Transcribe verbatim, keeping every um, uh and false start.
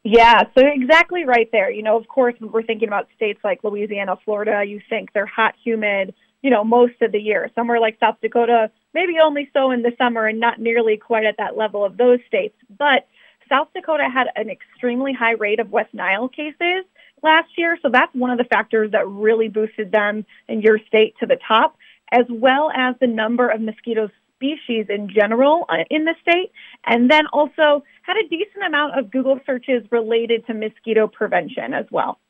Yeah, so exactly right there. You know, of course, we're thinking about states like Louisiana, Florida. You think they're hot, humid, you know, most of the year. Somewhere like South Dakota, maybe only so in the summer and not nearly quite at that level of those states. But South Dakota had an extremely high rate of West Nile cases last year. So that's one of the factors that really boosted them in your state to the top, as well as the number of mosquito species in general uh, in the state. And then also had a decent amount of Google searches related to mosquito prevention as well.